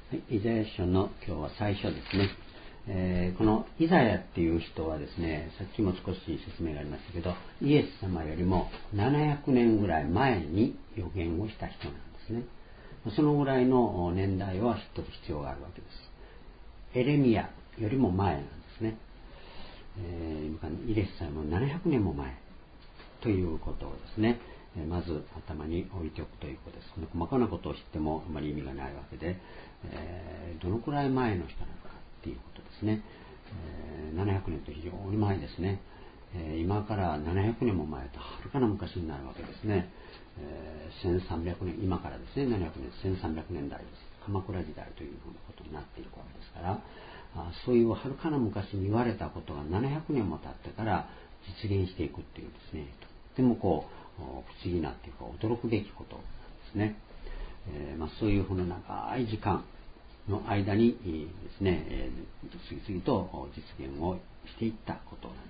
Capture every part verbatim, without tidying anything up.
はい、イザヤ書の今日は最初ですね。えー、このイザヤっていう人はですね、さっきも少し説明がありましたけど、イエス様よりもななひゃくねんぐらい前に予言をした人なんですね。そのぐらいの年代は知っておく必要があるわけです。エレミヤよりも前なんですね。えー、イエス様のななひゃくねんも前ということをですね、まず頭に置いておくということです。この細かなことを知ってもあまり意味がないわけで、えー、どのくらい前の人なのかっていうことですね。えー、ななひゃくねんと非常に前ですね。えー、今からななひゃくねんも前とはるかな昔になるわけですね。えー、せんさんびゃくねん、今からですね、ななひゃくねん、せんさんびゃくねん代です。鎌倉時代というふうなことになっているわけですから、あそういうはるかな昔に言われたことがななひゃくねんも経ってから実現していくっていうですね、とってもこう不思議なっていうか驚くべきことなんですね。えーまあ、そういうふうな長い時間の間にですね、えー、次々と実現をしていったことなんです。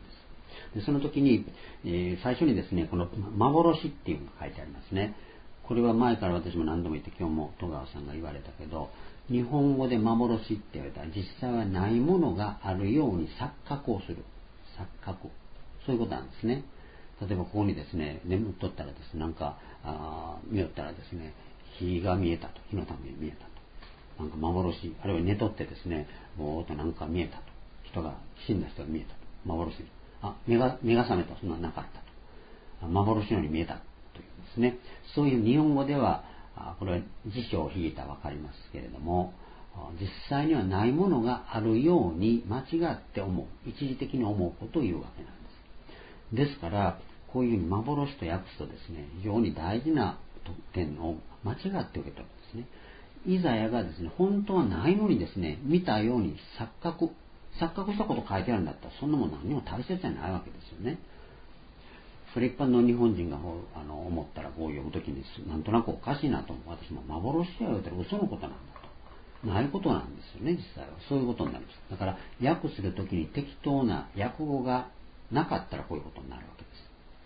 でその時に、えー、最初にですね、この幻っていうのが書いてありますね。これは前から私も何度も言って今日も戸川さんが言われたけど、日本語で幻って言われたら実際はないものがあるように錯覚をする。錯覚。そういうことなんですね。例えばここにですね、眠っとったらですね、なんかあ見よったらですね、火が見えたと、火の玉が見えたと、なんか幻、あるいは寝とってですね、ぼーっとなんか見えたと、人が死んだ人が見えたと、幻、あ目が目が覚めた、そんななかったと、幻のように見えたというですね、そういう日本語ではこれは辞書を引いたら分かりますけれども、実際にはないものがあるように間違って思う、一時的に思うことを言うわけなんです。ですからこういうふうに幻と訳すとですね、非常に大事な点を間違って受け取るんですね。イザヤがですね、本当はないのにですね、見たように錯覚錯覚したこと書いてあるんだったら、そんなもん何も大切じゃないわけですよね。それ一般の日本人があの思ったら、こう読むときになんとなくおかしいなと思う。私も幻や言われたら嘘のことなんだと、ないことなんですよね。実際はそういうことになります。だから訳するときに適当な訳語がなかったらこういうことになるわけです。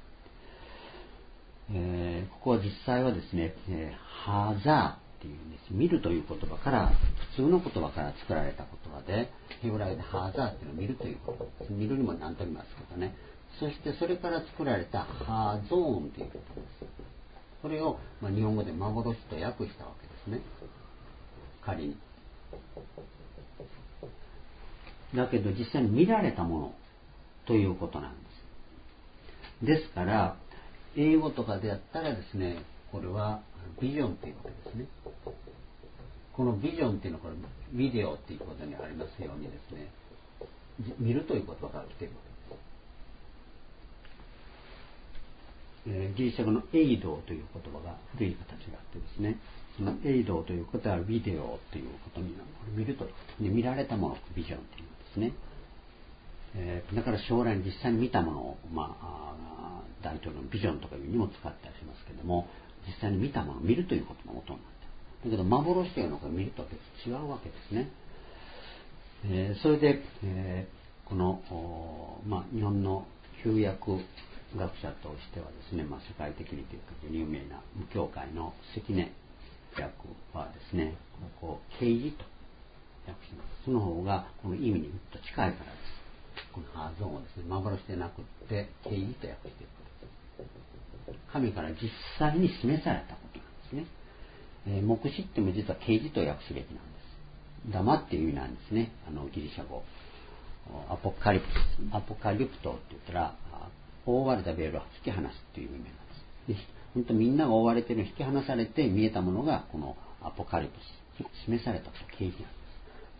えー、ここは実際はですね、えー、ハザーっていうんです。見るという言葉から、普通の言葉から作られた言葉で、ヘブライでハザーっていうのは見るということです。見るにも何と言いますけどね。そしてそれから作られたハゾーンということです。これを、まあ、日本語で幻と訳したわけですね。仮に。だけど実際に見られたものということなんです。ですから、英語とかでやったらですね、これはビジョンというわけですね。このビジョンというのはこれビデオということにありますようにですね、見るという言葉から来ているわけです。えー、ギリシャ語のエイドという言葉が古い形があってですね、そのエイドということはビデオということになる。見るということで、見られたもの、ビジョンというんですね。えー、だから将来に実際に見たものを、まあ、大統領のビジョンとかいうにも使ったりしますけども、実際に見たものを見るということの元になっている。だけど幻というのが見るとは別に違うわけですね。えー、それで、えー、この、まあ、日本の旧約学者としてはですね、まあ、世界的にというか有名な無教会の関根訳はですね、こう啓示と訳します。その方がこの意味にぐっと近いからです。このハゾーンをですね、幻でなくって啓示と訳していることです。神から実際に示されたことなんですね。えー、黙示っても実は啓示と訳すべきなんです。黙っていう意味なんですね。あのギリシャ語。アポカリプス、アポカリプトって言ったら、覆われたベールを引き離すっていう意味なんです。で本当みんなが覆われているのを引き離されて見えたものがこのアポカリプス、示されたと啓示なんです。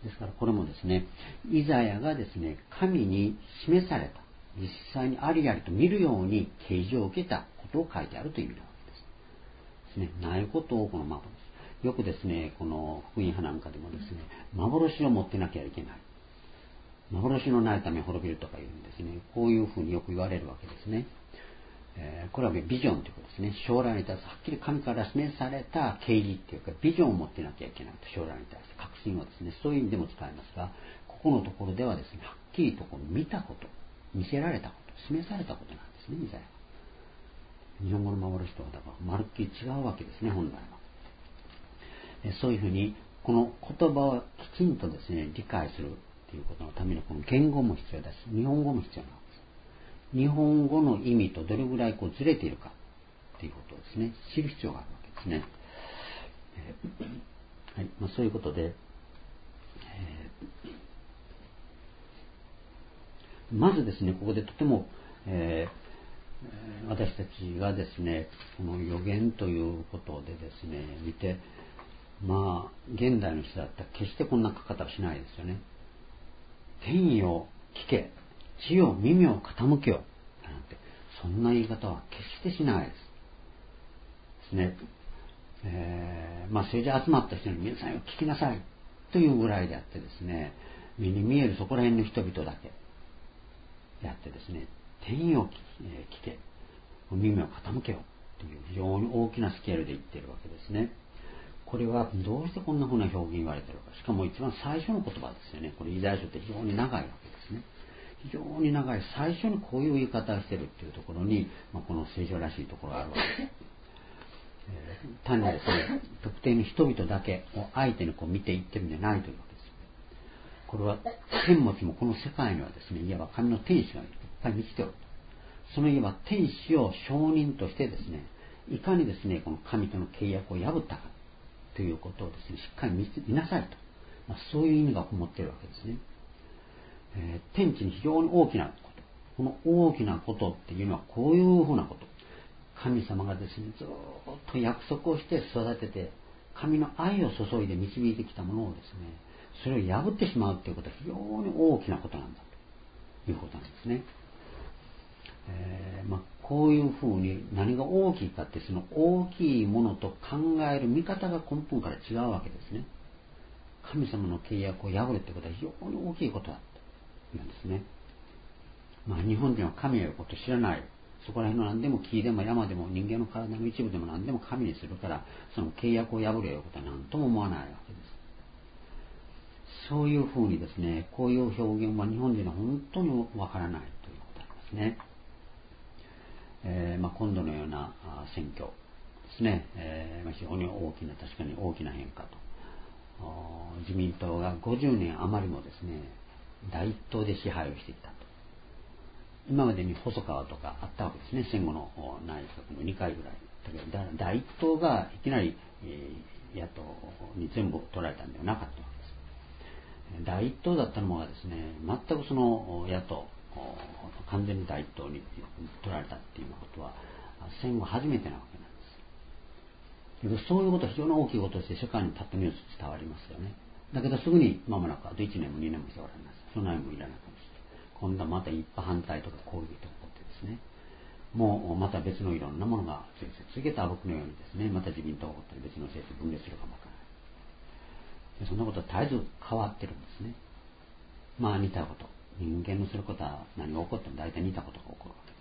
ですからこれもですね、イザヤがですね、神に示された、実際にありありと見るように啓示を受けたことを書いてあるという意味なわけです。ですね、ないことをこの幻。よくですね、この福音派なんかでもですね、幻を持ってなきゃいけない。幻のないため滅びるとか言うんですね。こういうふうによく言われるわけですね。えー、これはビジョンということですね。将来に対してはっきり神から示された啓示というかビジョンを持ってなきゃいけないと、将来に対して確信をですね、そういう意味でも使いますが、ここのところではですね、はっきりとこの見たこと、見せられたこと、示されたことなんですね、イザヤは。日本語の幻とはだからまるっきり違うわけですね、本来は。えー、そういうふうにこの言葉をきちんとですね理解するということのためにこの言語も必要だし日本語も必要なんです。日本語の意味とどれぐらいこうずれているかということをですね知る必要があるわけですね。えーはいまあ、そういうことで、えー、まずですねここでとても、えー、私たちがですねこの予言ということでですね見て、まあ現代の人だったら決してこんな書き方はしないですよね。天よ聞け、地よ耳を傾けよなんてそんな言い方は決してしないですですね。えー、まあそれじゃ集まった人に皆さんよ聞きなさいというぐらいであってですね、目に見えるそこら辺の人々だけやってですね、天よ聞け、耳を傾けよという非常に大きなスケールで言っているわけですね。これはどうしてこんなふうな表現言われているか。しかも一番最初の言葉ですよね。これイザヤ書って非常に長いわけですね。非常に長い最初にこういう言い方をしているっていうところに、まあ、この聖書らしいところがあるわけです。えー、単にですね特定の人々だけを相手にこう見ていってるんじゃないというわけです。これは天も地もこの世界にはですねいわば神の天使がいっぱい満ちておる。そのいわば天使を証人としてですねいかにですねこの神との契約を破ったかということをですねしっかり 見, 見なさいと、まあ、そういう意味がこもっているわけですね。えー、天地に非常に大きなこと、この大きなことっていうのはこういうふうなこと、神様がですねずっと約束をして育てて神の愛を注いで導いてきたものをですねそれを破ってしまうということは非常に大きなことなんだということなんですね。えーまあ、こういうふうに何が大きいかってその大きいものと考える見方が根本から違うわけですね。神様の契約を破るということは非常に大きいことだというんですね。まあ、日本人は神をやることを知らない。そこら辺の何でも木でも山でも人間の体の一部でも何でも神にするからその契約を破るということは何とも思わないわけです。そういうふうにですねこういう表現は日本人は本当にわからないということなんですね。えーまあ、今度のような選挙ですね、えー、非常に大きな確かに大きな変化と自民党がごじゅうねん余りもですね第一党で支配をしてきたと。今までに細川とかあったわけですね。戦後の内閣のにかいぐらいだけど第一党がいきなり、えー、野党に全部取られたんではなかったわけです。第一党だったのがですね全くその野党完全に第一党に取られたっていうことは戦後初めてなわけなんです。そういうことは非常に大きいこととして世界にパッとニュース伝わりますよね。だけどすぐに間もなくあといちねんもにねんもしておられます。そんなにもいらないかもしれない。今度はまた一派反対とか抗議とか起こってですねもうまた別のいろんなものが続けた僕のようにですねまた自民党が起こったり別の政党分裂するかもわからない。そんなことは絶えず変わってるんですね。まあ似たこと人間のすることは何が起こっても大体似たことが起こるわけです。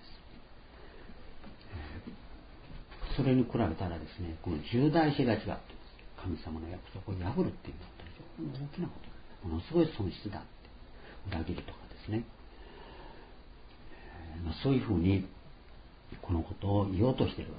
それに比べたらですねこの重大性が違って神様の約束を破るっていうのは非常に大きなことものすごい損失だって裏切りとかですね、えーまあ、そういうふうにこのことを言おうとしています。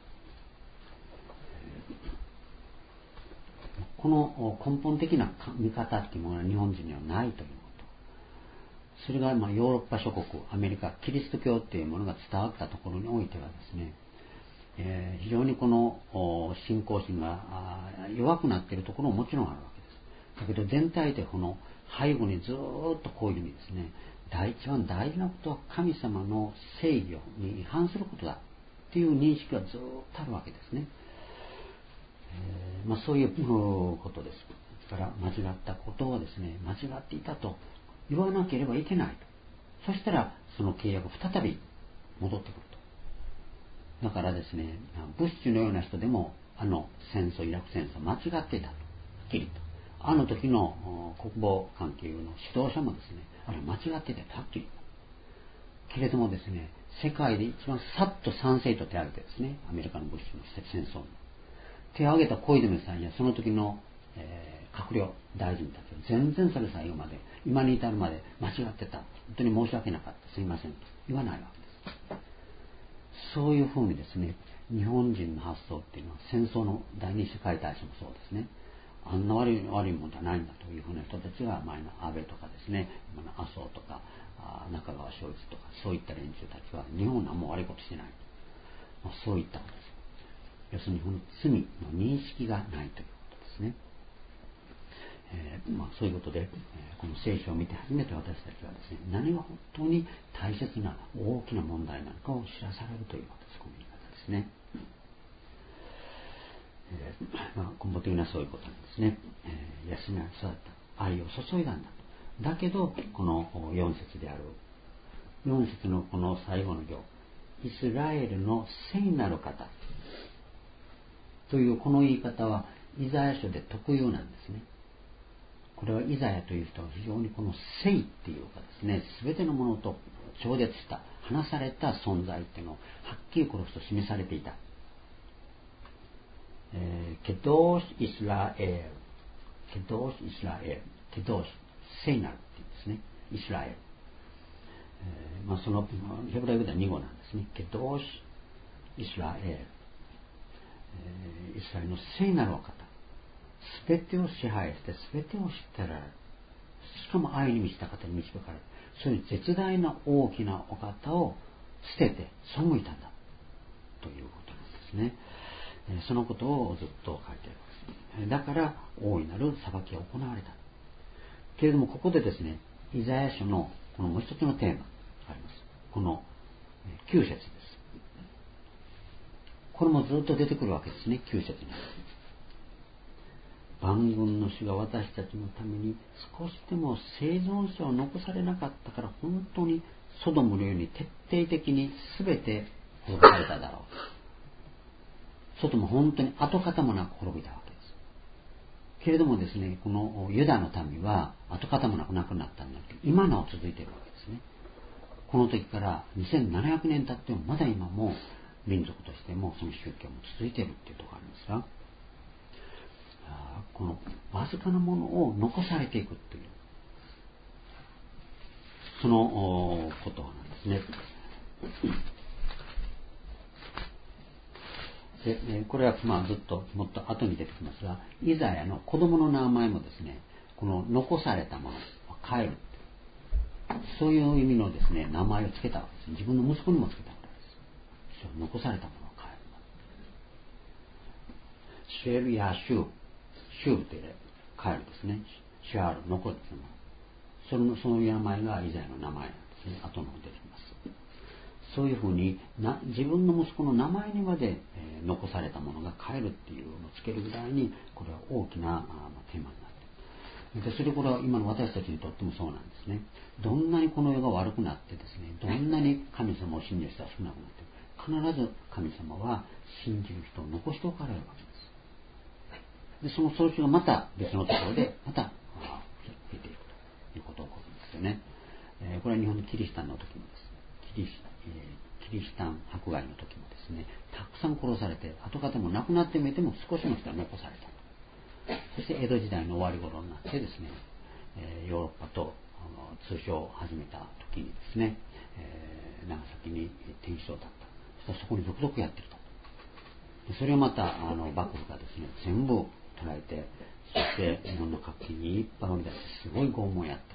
この根本的な見方っていうものは日本人にはないということ。それがまあヨーロッパ諸国アメリカキリスト教っていうものが伝わったところにおいてはですね、えー、非常にこの信仰心が弱くなっているところももちろんあるわけです。だけど全体でこの背後にずっとこういうふうにですね第一番大事なことは神様の正義に違反することだっていう認識がずっとあるわけですね。えーまあ、そういうことです。ですから間違ったことをですね間違っていたと言わなければいけないと。そしたらその契約再び戻ってくると。だからですねブッシュのような人でもあの戦争イラク戦争間違っていたとはっきりと。あの時の国防関係の指導者もですねあれ間違っていたとはっきりと。けれどもですね世界で一番さっと賛成と手を挙げてですねアメリカのブッシュの戦争に手を挙げた小泉さんやその時の、えー、閣僚大臣たちは全然それ最後まで今に至るまで間違ってた本当に申し訳なかったすいませんと言わないわけです。そういうふうにですね日本人の発想っていうのは戦争の第二次世界大戦もそうですねあんな悪い悪いもんじゃないんだというふうな人たちが前の安倍とかですね、今の麻生とか中川昭一とかそういった連中たちは日本はもう悪いことしてない、まあ、そういったことです。要するに日本の罪の認識がないということですね。えーまあ、そういうことで、えー、この聖書を見て初めて私たちはですね、何が本当に大切な大きな問題なのかを知らされるということです。この言い方ですね。えーまあ、根本的なそういうことなんですね。えー、養い育った愛を注いだんだと。だけどこのよん節であるよん節のこの最後の行、イスラエルの聖なる方というこの言い方はイザヤ書で特有なんですね。これはイザヤという人は非常にこの聖っていうかですね、全てのものと超絶した離された存在っていうのをはっきりこの人示されていた。えー、ケドーシ・イスラエル、ケドーシ・イスラエル、ケドーシ、聖なるっていうんですね、イスラエル。えーまあ、そのヘブライ語ではに語なんですね。ケドーシ・イスラエル、えー、イスラエルの聖なるお方。すべてを支配して、すべてを知ってられる。しかも愛に満ちた方に導かれる。そういう絶大な大きなお方を捨てて背いたんだということなんですね。そのことをずっと書いてあります。だから大いなる裁きが行われた。けれどもここでですね、イザヤ書のこのもう一つのテーマがあります。このきゅう節です。これもずっと出てくるわけですね。きゅう節に。万軍の主が私たちのために少しでも生存者を残されなかったから本当にソドムのように徹底的に全て滅ぼされただろう。ソドム本当に跡形もなく滅びたわけです。けれどもですね、このユダの民は跡形もなくなくなったんだけど、今なお続いているわけですね。この時からにせんななひゃくねん経ってもまだ今も民族としてもその宗教も続いているっていうところがありますが、このわずかなものを残されていくっていうそのことなんですね。でこれはまあずっともっと後に出てきますが、イザヤの子供の名前もですね、この残されたものを帰る、そういう意味のですね名前を付けたわけです。自分の息子にも付けたわけです。残されたものを帰る。シュエルヤシューシューって帰るですね。シュアール、残るですね。そのその名前がイザヤの名前なんですね。後の方に出てきます。そういうふうにな自分の息子の名前にまで、えー、残されたものが帰るっていうのをつけるぐらいに、これは大きなあ、まあ、テーマになっている。でそれこれは今の私たちにとってもそうなんですね。どんなにこの世が悪くなってですね、どんなに神様を信じる人が少なくなって必ず神様は信じる人を残しておかれるわけです。でその創出がまた別のところでまた増えていくということが起こるんですよね。えー、これは日本のキリシタンの時もですキリシ、えー、キリシタン迫害の時もですね、たくさん殺されて跡形もなくなってみても少しの人は残された。そして江戸時代の終わり頃になってですね、えー、ヨーロッパと通商を始めた時にですね、えー、長崎に転生だった。そしたらそこに続々やってきた。それをまたあの幕府がですね全部捉えて、そして日本の各地にいっぱい降り出してすごい拷問をやって、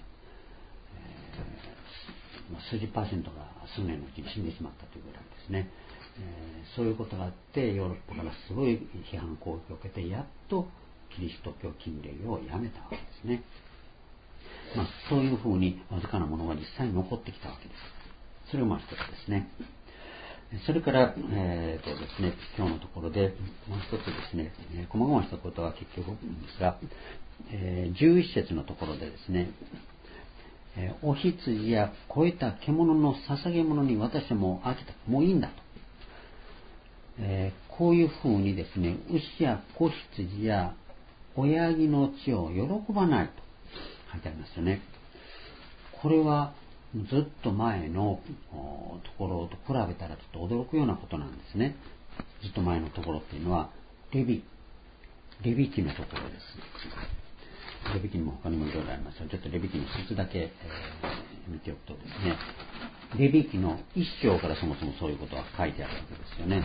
えーまあ、数十パーセントが数年のうちに死んでしまったというぐらいですね、えー、そういうことがあってヨーロッパからすごい批判攻撃を受けて、やっとキリスト教禁令をやめたわけですね。まあ、そういうふうにわずかなものが実際に残ってきたわけです。それがまあ一つですね。それから、えーとですね、今日のところでもう一つですね、細々したことは結局ですが、えー、じゅういち節のところでですね、えー、お羊や肥えた獣の捧げ物に私はもう飽きた、もういいんだと、えー、こういうふうにですね、牛や子羊や親木の血を喜ばないと書いてありますよね。これはずっと前のところと比べたらちょっと驚くようなことなんですね。ずっと前のところっていうのはレビレビ記のところです。レビ記にも他にもいろいろありますが、ちょっとレビ記の一つだけ、えー、見ておくとですね、レビ記の一章からそもそもそういうことが書いてあるわけですよね。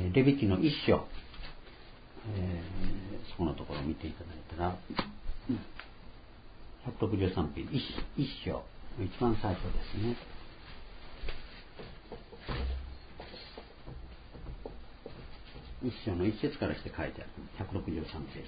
えー、レビ記の一章、えー、そこのところを見ていただいたら、ひゃくろくじゅうさんページ、一, 一章、一番最初ですね。一章の一節からして書いてあるひゃくろくじゅうさんページね。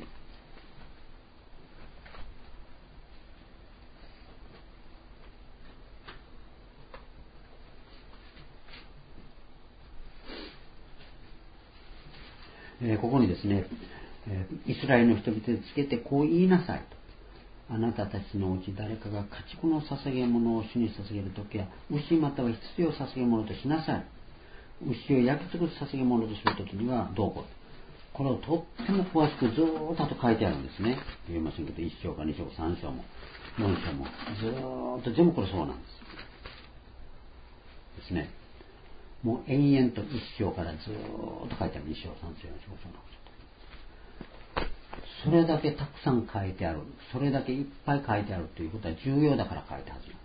えー、ここにですね、えー、イスラエルの人々につけてこう言いなさいと。あなたたちのうち誰かが家畜の捧げ物を主に捧げるときは、牛または羊を捧げ物としなさい。牛を焼き尽くす捧げ物とするときにはどうこう。これをとっても詳しくずーっと書いてあるんですね。言いませんけど、いっ章かに章かさん章もよん章もずーっと全部これそうなんですですね。もう延々といっ章からずーっと書いてある。いっ章、さん章、よん章、ご章、ろく章。それだけたくさん書いてある、それだけいっぱい書いてあるということは重要だから書いたはずなんです。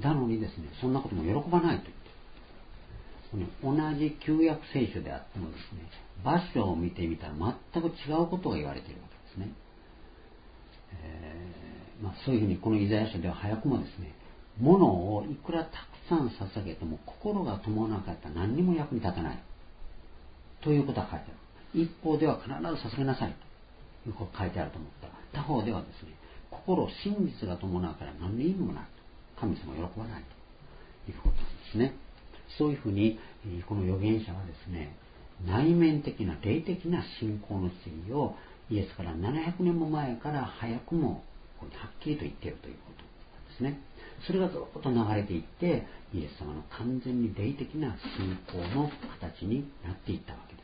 なのにですね、そんなことも喜ばないと言って、同じ旧約聖書であってもですね、場所を見てみたら全く違うことが言われているわけですね。えーまあ、そういうふうにこのイザヤ書では早くもですね、物をいくらたくさん捧げても心が伴わなかったら何にも役に立たないということが書いてある。一方では必ず捧げなさいということが書いてあると思ったら、他方ではですね、心、真実が伴うから何の意味もないと。神様は喜ばないということなんですね。そういうふうにこの預言者はですね、内面的な霊的な信仰の真理をイエスからななひゃくねんも前から早くもはっきりと言っているということですね。それがずっと流れていってイエス様の完全に霊的な信仰の形になっていったわけです。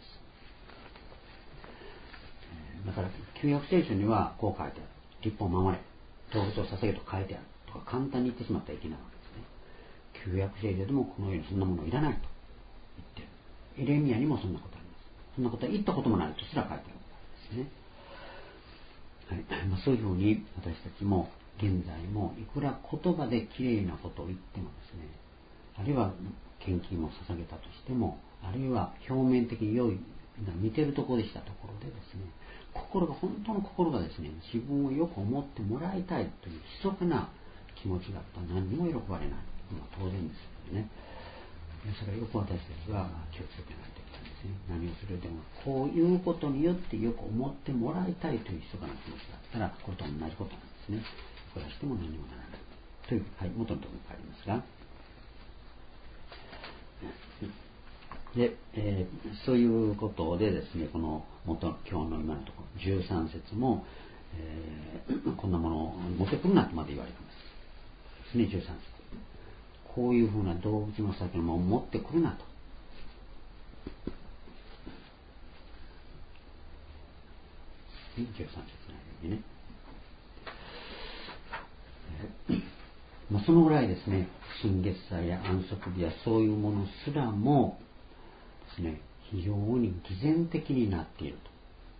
だから旧約聖書にはこう書いてある。律法を守れ、動物を捧げと書いてあるとか簡単に言ってしまったらいけないわけですね。旧約聖書でもこのようにそんなものいらないと言っている。エレミヤにもそんなことあります。そんなことは言ったこともないとすら書いてあるわけですね。はい。まあ、そういうふうに私たちも現在もいくら言葉できれいなことを言ってもですね、あるいは献金を捧げたとしても、あるいは表面的に良い見てるところでしたところでですね、心が本当の心がですね、自分をよく思ってもらいたいという密かな気持ちがあったら何にも喜ばれない、まあ、当然ですけどね。それはよく私たちは気をつけてないといけないんですね。何をするでもこういうことによってよく思ってもらいたいという密かな気持ちがあったら、これと同じことなんですね。これはしても何にもならないという、はい、元のところに帰りますが、で、えー、そういうことでですね、この元今日の今のところじゅうさん節も、えー、こんなものを持ってくるなとまで言われてますですね。じゅうさん節、こういうふうな動物の先のものを持ってくるなと。じゅうさん節の間にね、えーまあ、そのぐらいですね、新月祭や安息日やそういうものすらもですね、非常に偽善的になっていると。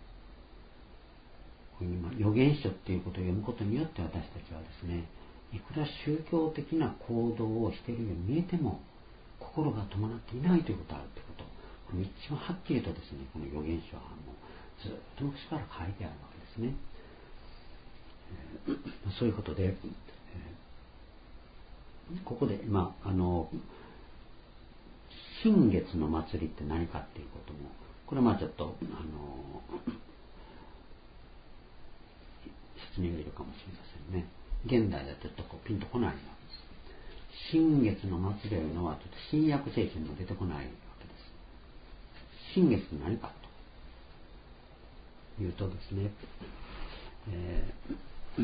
こういう今預言書っていうことを読むことによって私たちはですね、いくら宗教的な行動をしているように見えても心が伴っていないということがあるということ、これ一番はっきりとですね、この預言書はもうずっと昔から書いてあるわけですね。えー、そういうことで、えー、ここで、まあ、あの新月の祭りって何かっていうことも、これはまあちょっとあの説明がいるかもしれませんね。現代だとちょっとこうピンとこないわけです。新月の祭りというのはちょっと新約聖書にも出てこないわけです。新月って何かというとですね、えー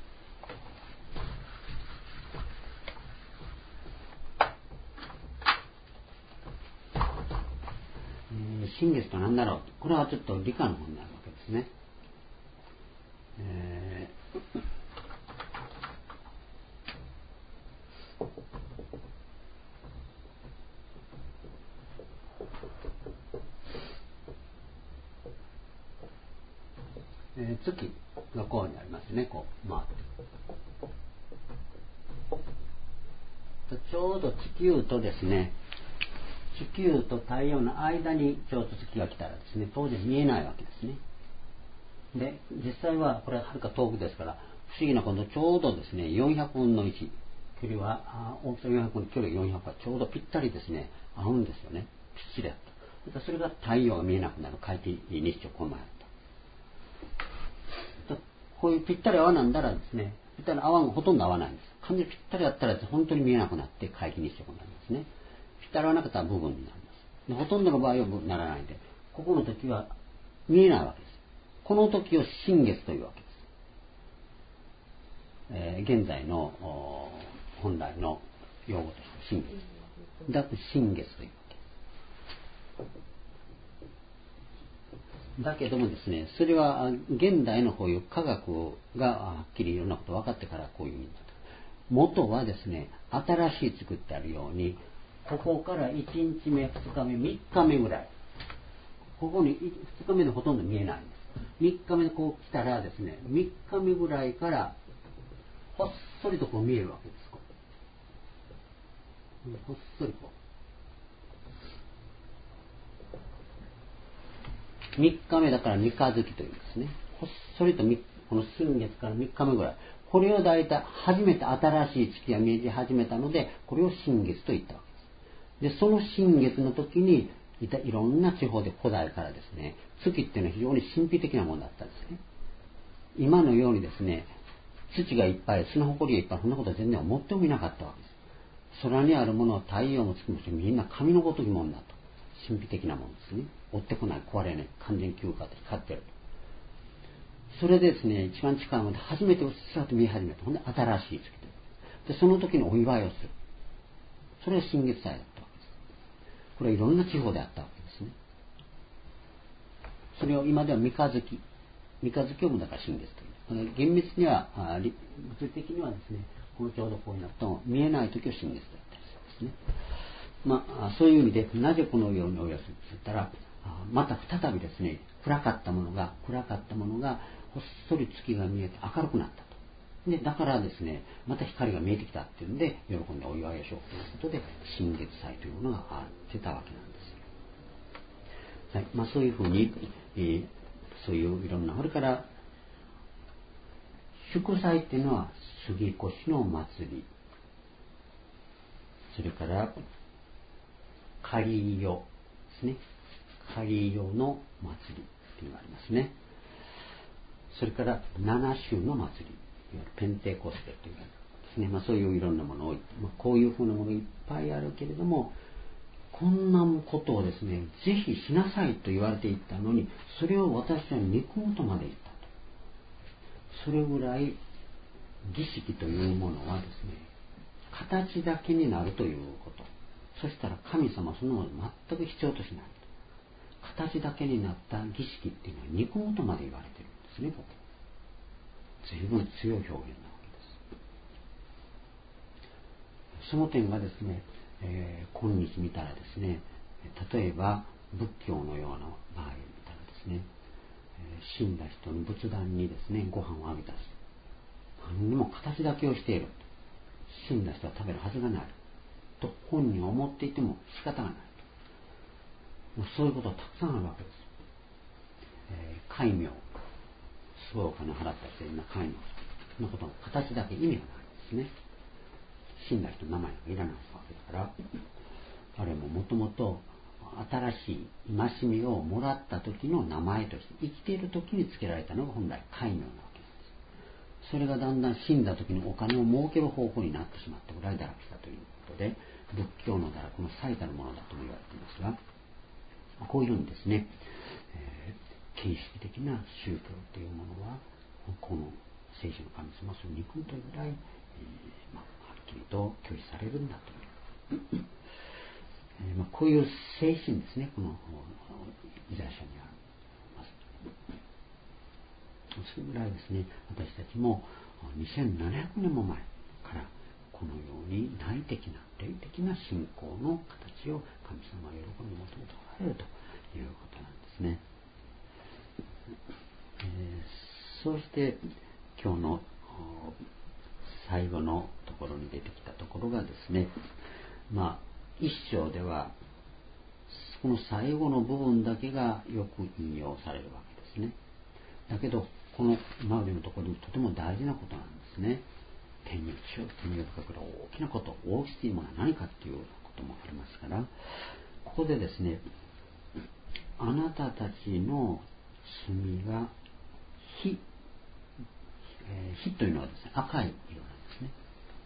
えー、新月とは何だろうと、これはちょっと理科の方になるわけですね。えーえー、月がこうにありますね、こう回ってちょうど地球とですね、 地球と太陽の間にちょうど月が来たらですね、当然見えないわけですね。で、実際はこれははるか遠くですから、不思議なこと、ちょうどですね、よんひゃくぶんのいち、距離は、大きさよんひゃくぶん、距離よんひゃくはちょうどぴったりですね、合うんですよね。ぴっちりあった。それが太陽が見えなくなる皆既日食を前やった。こういうぴったり合わなんだらですね、ぴったり合わんほとんど合わないんです。完全にぴったりあったら本当に見えなくなって皆既日食になりますね。ぴったり合わなかったら部分になります。でほとんどの場合はならないんで、ここの時は見えないわけです。この時を新月というわけです。えー、現在の本来の用語として新月。だって新月というわけです。だけどもですね、それは現代のこういう科学がはっきりいろんなこと分かってからこういう意味だと。元はですね、新しい作ってあるように、ここからいちにちめ、ふつかめ、みっかめぐらい。ここにふつかめでほとんど見えないんです。みっかめこう来たらですね、みっかめぐらいからほっそりとこう見えるわけです。ほっそりこう。みっかめだから三日月というんですね。ほっそりとこの新月からみっかめぐらい。これを大体初めて新しい月が見え始めたので、これを新月と言ったわけです。で、その新月の時にいたいろんな地方で古代からですね、月っていうのは非常に神秘的なものだったんですね。今のようにですね、土がいっぱい、砂埃がいっぱい、そんなことは全然思ってもみなかったわけです。空にあるものは太陽も月もみんな神のごときものだと。神秘的なものですね。追ってこない、壊れない、完全休暇で光ってると。それでですね、一番近いもので初めてうっすらと見え始めた。ほんで新しい月で、その時にお祝いをする。それが新月祭だったわけです。これはいろんな地方であったわけですね。それを今では三日月、三日月をもだから新月という。厳密には、物理的にはですね、このちょうどこういうのと見えない時を新月とやったりするんですね。まあ、そういう意味で、なぜこのようにおやすと言ったら、また再びですね、暗かったものが、暗かったものが、ほっそり月が見えて明るくなったと。で、だからですね、また光が見えてきたっていうんで、喜んでお祝いをしようということで、新月祭というものがあってたわけなんです。はい、まあそういうふうに、えー、そういういろんな、これから、祝祭っていうのは杉越の祭り、それから仮夜ですね、仮夜の祭りっていうのがありますね。それから七週の祭り、いわゆるペンテコステというですね、まあ、そういういろんなものを、まあ、こういうふうなものがいっぱいあるけれども、こんなことをですね、ぜひしなさいと言われていったのに、それを私は憎むとまで言ったと。それぐらい儀式というものはですね、形だけになるということ。そしたら神様はそのものを全く必要としない。形だけになった儀式っていうのは憎むとまで言われているんですね、ここ。随分強い表現なわけです。その点がですね、えー、今日見たらですね、例えば仏教のような場合を見たらですね、死んだ人の仏壇にですね、ご飯をあげたし、何にも形だけをしている。死んだ人は食べるはずがないと本人は思っていても仕方がないと。そういうことはたくさんあるわけです。えー、戒名、すごいお金払った人いろんな戒名、そのことの形だけ意味がないですね。死んだ人の名前がいらないわけだから、あれももともと新しい戒めをもらった時の名前として生きている時に付けられたのが本来戒名なわけです。それがだんだん死んだ時にお金を儲ける方向になってしまっておられたらけだということで、仏教の堕落の最たるものだとも言われていますが、こういうふうにですね、えー、形式的な宗教というものはこの聖書の神様を憎むというぐらい、えーまあ、はっきりと拒否されるんだという、えーまあ、こういう精神ですね、このイザヤ書にあります。それぐらいですね、私たちもにせんななひゃくねんも前からこのように内的な霊的な信仰の形を神様は喜んで求めておられるということなんですね。えー、そして今日の最後のところに出てきたところがですね、まあ一章ではこの最後の部分だけがよく引用されるわけですね。だけどこのマウリのところにとても大事なことなんですね。天に強く天に深く大きなこと、大きというものは何かということもありますから、ここでですね、あなたたちの罪が火、えー、火というのはですね、赤い色なんですね。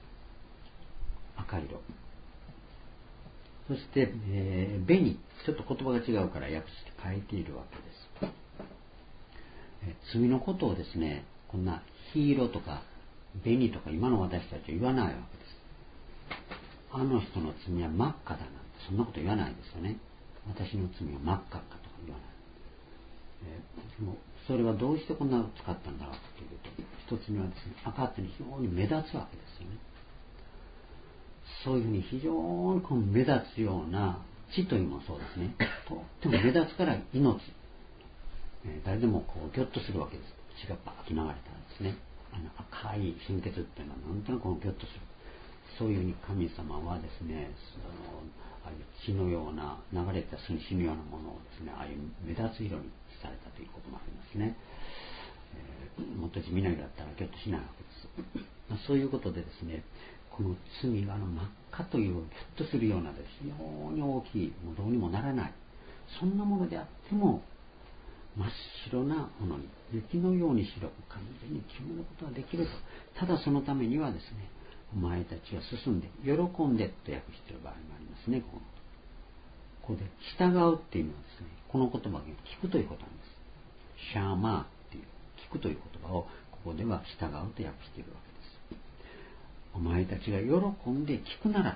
赤色。そして、えー、紅、ちょっと言葉が違うから訳して書いているわけです。えー、罪のことをですね、こんな黄色とか紅とか今の私たちは言わないわけです。あの人の罪は真っ赤だなんてそんなこと言わないですよね。私の罪は真っ赤っかとか言わない。えー、でもそれはどうしてこんなのを使ったんだろうかというと、一つにはですね、赤って非常に目立つわけですよね。そういうふうに非常にこう目立つような血というのもそうですね。とっても目立つから命、えー、誰でもこうギョッとするわけです。血がバーッと流れたらですね、あの赤い鮮血っていうのはなんとなくこうギョッとする。そういうふうに神様はですね、そのああいう血のような流れた血のようなものをですね、ああいう目立つ色にされたということもありますね。えー、もっと地味な色だったらギョッとしないわけです。まあ、そういうことでですね、この罪があの真っ赤というギョッとするようなですね、非常に大きい、もうどうにもならない、そんなものであっても真っ白なものに、雪のように白く完全に決めることができると。ただそのためにはですね、お前たちは進んで喜んでと訳している場合もありますね。ここここで従うっていうのはですね、この言葉が聞くということなんです。シャーマーっていう聞くという言葉をここでは従うと訳しているわけです。お前たちが喜んで聞くなら、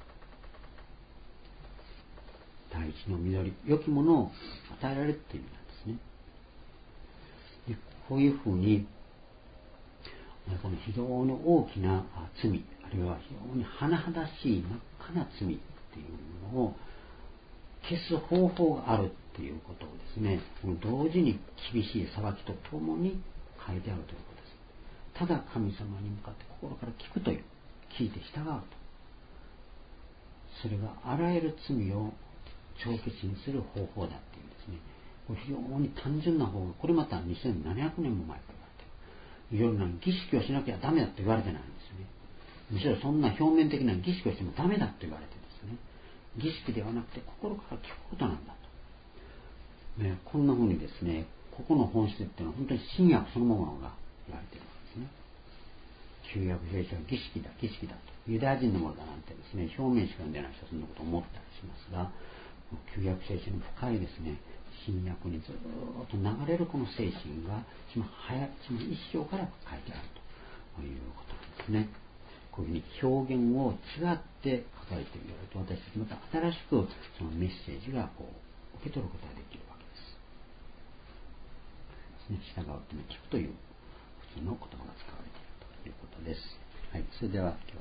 大地の実り、良きものを与えられるという意味なんですね。でこういうふうにこの非常に大きな罪、あるいは非常に甚だしい真っ赤な罪っていうものを消す方法があるっていうことをですね、同時に厳しい裁きとともに書いてあるということです。ただ神様に向かって心から聞くという、聞いて従うと、それがあらゆる罪を帳消しにする方法だっていうですね、非常に単純な方法、これまたにせんななひゃくねんも前からいろんな儀式をしなきゃダメだと言われてないんですよね。むしろそんな表面的な儀式をしてもダメだと言われてですね、儀式ではなくて心から聞くことなんだと、ね、こんなふうにですね、ここの本質っていうのは本当に新約そのものが言われているわけですね。旧約聖書は儀式だ儀式だと、ユダヤ人のものだなんてですね、表面しか読んでない人はそんなことを思ったりしますが、旧約聖書の深いですね、新約にずっと流れるこの精神がその早その一生から書いてあるということなんですね。こういうふうに表現を違って書かれていると、私たちまた新しくそのメッセージがこう受け取ることができるわけです。ですね、従うという聞くという普通の言葉が使われているということです。はい、それでは